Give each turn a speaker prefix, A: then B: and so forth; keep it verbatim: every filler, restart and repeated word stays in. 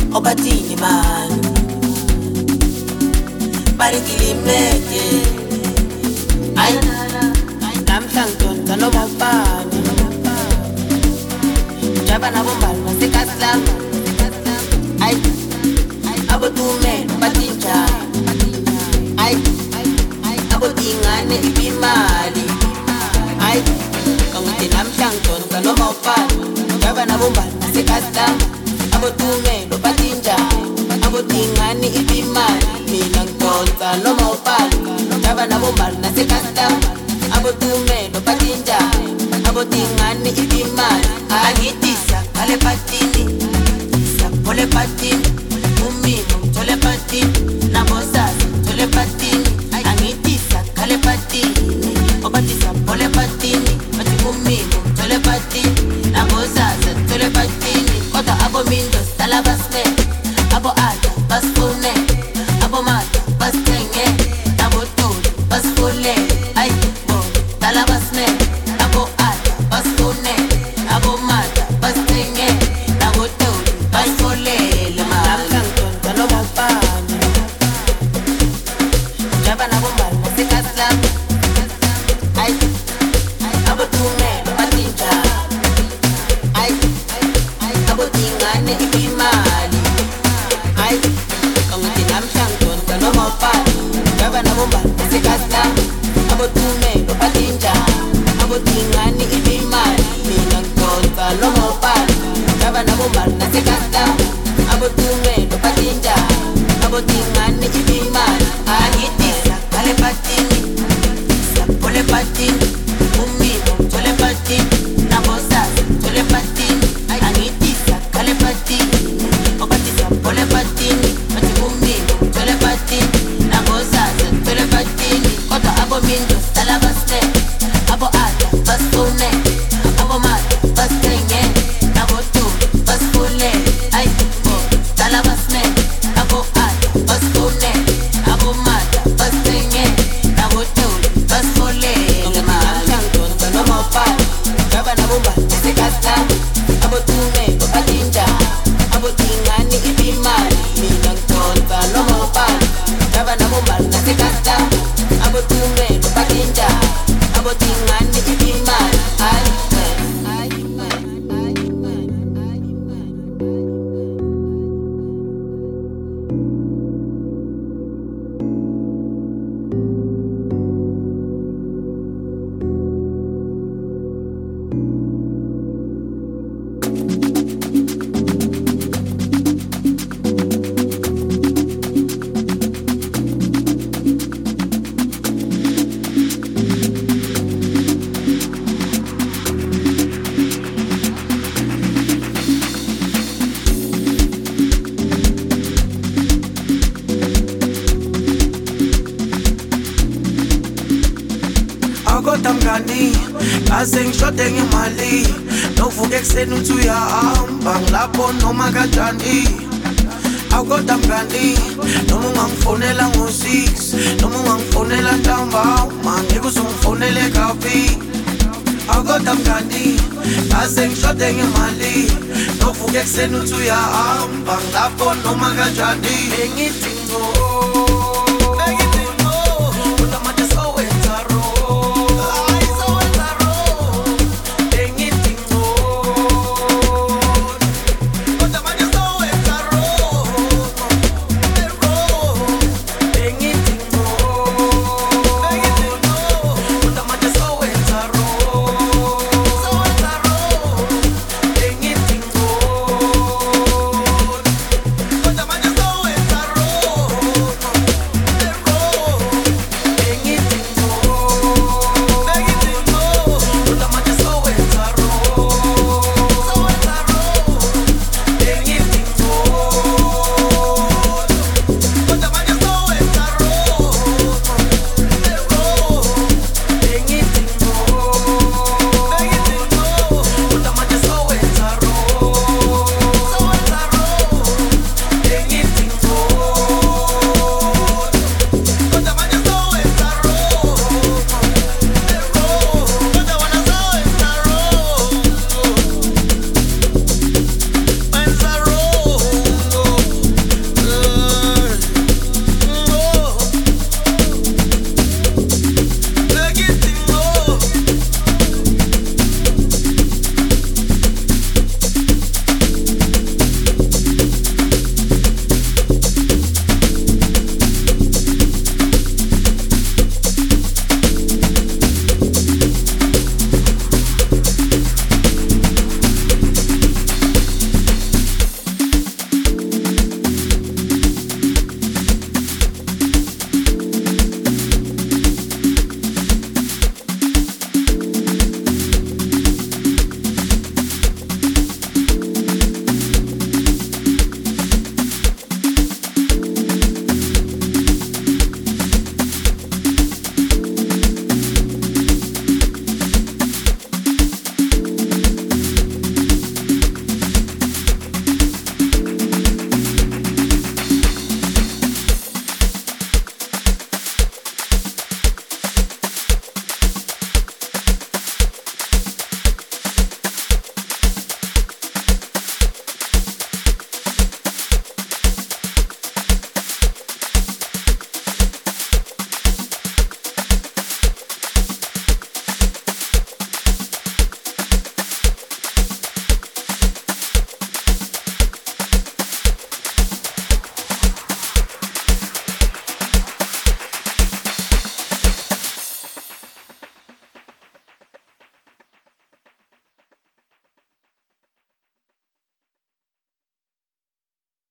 A: obathini man barikilimeke ay namhlangidonsa noma ubani jaba nabombali basekasilambo ay abotumelo bathinjani ay abodingane ibimali ay kangithi namhlangidonsa noma ubani jaba nabombali basekasilambo abotumelo bathinjani abodingane ibimali mina ngidonsa noma ubani jaba nabombali nasekasilambo abotumelo bathinjani abodingane ibimali angitisa kale patini sapole patini umimo tole patini nabosasa tole patini angitisa kale patini obatisa pole patini bathi umimo tole patini nabosasa tole patini kodwa abomindo sala basne abo ada basfune abo mata bastenge abo tuli basfule ay bo sala basne abo ada basfune abo mata bastenge abo tuli basfule le mala no mapani jaba na bombali nasekasilambo ay abo tumelo bathinja ay abo dingane ibimali ay kangithi namhlangidonsa noma ubani jaba na bombali nasekasilambo abo tumelo bathinja abo dingane ibimali mina ngidonsa noma ubani jaba na bombali nasekasilambo abo tumelo bathinja abo dingane ibimali angitisa kale patini sapole patini umimo tole patini nabosasa tole patini angitisa kale patini obatisa pole patini bathi umimo tole patini nabosasa tole patini kodwa abomindo sala basne abo ada basfune abo mata bastenge abo tu basfule ay bo sala basne abo ada basfune abo mata bastenge abo tu basfule le malangdonsa noma ubani jaba nabombali nasekasilambo abo tumelo bathinja abo dingane ibimali mina ngidonsa noma ubani jaba nabombali nasekasilambo abo tumelo bathinja abo dingane ibimali ay
B: Mngani ase ngishode ngemali novuka ekseni uthi uyahamba ngilapho noma kanjani awukodwa mngani noma ungangifonela ngo-six noma ungangifonela ntambama ngeke uzungifonele kabi awukodwa mngani ase ngishode ngemali novuka ekseni uthi uyahamba ngilapho noma kanjani bengithi ngo